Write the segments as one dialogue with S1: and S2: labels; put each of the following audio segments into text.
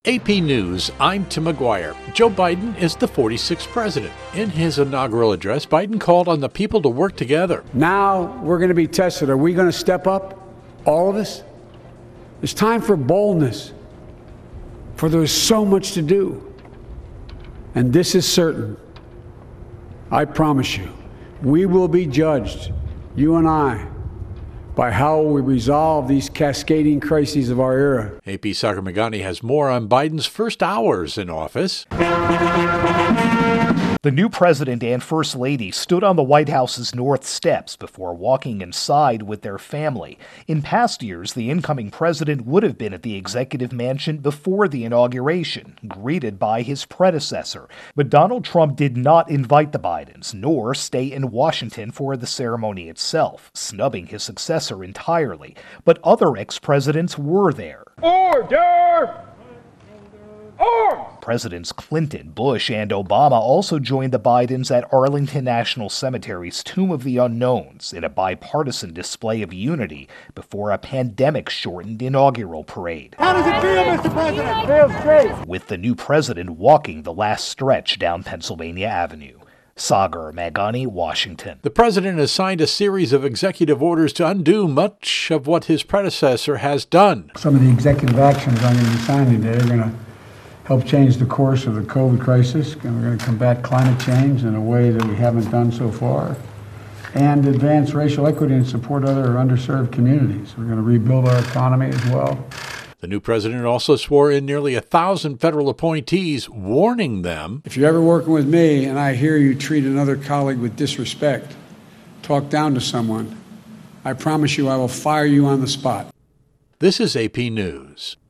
S1: AP News, I'm Tim McGuire. Joe Biden is the 46th president. In his inaugural address, Biden called on the people to work together.
S2: Now we're going to be tested. Are we going to step up, all of us? It's time for boldness, for there's so much to do. And this is certain. I promise you, we will be judged, you and I, by how we resolve these cascading crises of our era.
S1: AP Sagar Meghani has more on Biden's first hours in office.
S3: The new president and first lady stood on the White House's north steps before walking inside with their family. In past years, the incoming president would have been at the executive mansion before the inauguration, greeted by his predecessor. But Donald Trump did not invite the Bidens, nor stay in Washington for the ceremony itself, snubbing his successor entirely. But other ex-presidents were there.
S4: Order!
S3: Presidents Clinton, Bush, and Obama also joined the Bidens at Arlington National Cemetery's Tomb of the Unknowns in a bipartisan display of unity before a pandemic-shortened inaugural parade.
S4: How does it feel, Mr. President? Feels great.
S3: With the new president walking the last stretch down Pennsylvania Avenue. Sagar Meghani, Washington.
S1: The president has signed a series of executive orders to undo much of what his predecessor has done.
S2: Some of the executive actions I'm going to be signing today are going to help change the course of the COVID crisis, and we're going to combat climate change in a way that we haven't done so far, and advance racial equity and support other underserved communities. We're going to rebuild our economy as well.
S1: The new president also swore in nearly 1,000 federal appointees, warning them,
S2: if you're ever working with me and I hear you treat another colleague with disrespect, talk down to someone, I promise you I will fire you on the spot.
S1: This is AP News.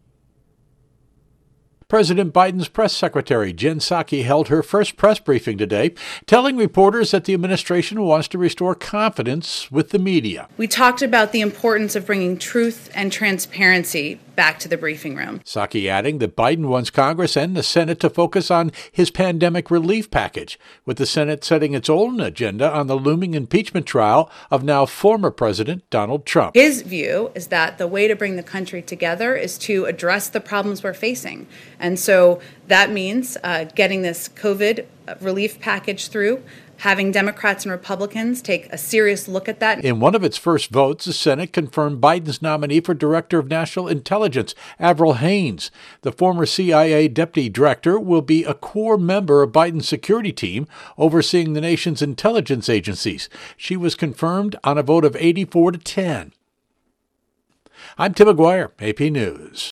S1: President Biden's press secretary, Jen Psaki, held her first press briefing today, telling reporters that the administration wants to restore confidence with the media.
S5: We talked about the importance of bringing truth and transparency back to the briefing room.
S1: Psaki adding that Biden wants Congress and the Senate to focus on his pandemic relief package, with the Senate setting its own agenda on the looming impeachment trial of now former President Donald Trump.
S5: His view is that the way to bring the country together is to address the problems we're facing. And so that means getting this COVID relief package through, having Democrats and Republicans take a serious look at that.
S1: In one of its first votes, the Senate confirmed Biden's nominee for Director of National Intelligence, Avril Haines. The former CIA deputy director will be a core member of Biden's security team overseeing the nation's intelligence agencies. She was confirmed on a vote of 84-10. I'm Tim McGuire, AP News.